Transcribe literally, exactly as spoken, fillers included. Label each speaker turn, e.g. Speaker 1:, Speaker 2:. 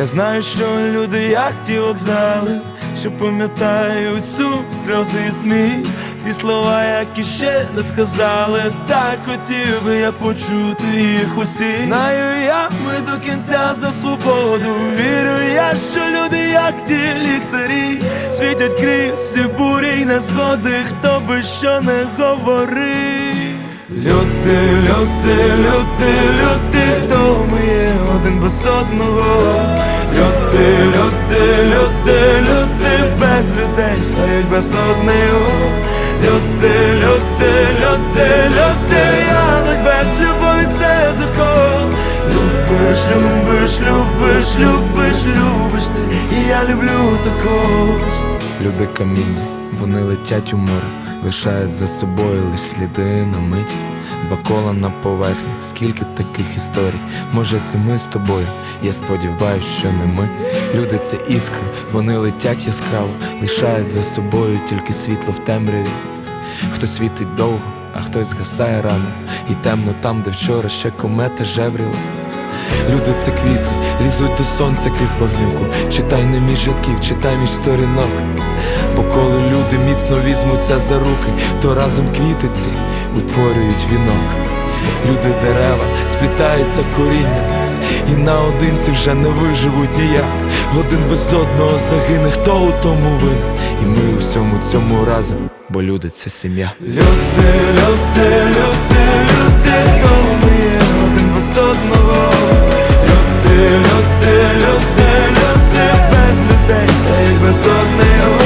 Speaker 1: Я знаю, що люди як ті вокзали, що пам'ятають сум, сльози і сміх. Ті слова, які ще не сказали, так хотів би я почути їх усі. Знаю я, ми до кінця за свободу. Вірю я, що люди як ті ліхтарі світять крізь всі бурі й незгоди, хто би що не говорив. Люди, люди, люди, люди, хто ми є один без одного. Люди, люди, люди, люди, без людей стають без одного. Люди, люди, люди, люди, янок без любові це закон. Любиш, любиш, любиш, любиш, любиш ти, і я люблю також. Люди каміння, вони летять у море, лишають за собою лиш сліди на мить. Два кола на поверхні, скільки таких історій. Може це ми з тобою, я сподіваюсь, що не ми. Люди це іскри, вони летять яскраво, лишають за собою тільки світло в темряві. Хтось світить довго, а хтось згасає рано, і темно там, де вчора ще комета жевріла. Люди це квіти, лізуть до сонця крізь багнюку. Читай не між рядків, читай між сторінок. Бо коли люди міцно візьмуться за руки, то разом квіти ці утворюють вінок. Люди дерева сплітаються корінням, і наодинці вже не виживуть ніяк. Один без одного загине, хто у тому винен. І ми у всьому цьому разом, бо люди це сім'я. Люди, люди, люди, люди, хто ми є один без одного. Люди, люди, люди, люди, без людей стають без одного.